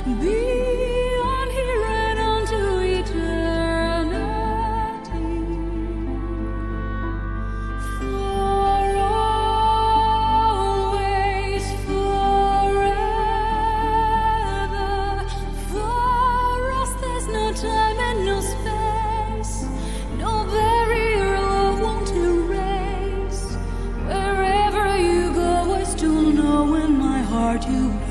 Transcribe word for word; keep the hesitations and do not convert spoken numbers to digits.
beyond here and unto eternity. For always, forever, for us there's no time and no space, no barrier love won't erase. Wherever you go, I still know in my heart you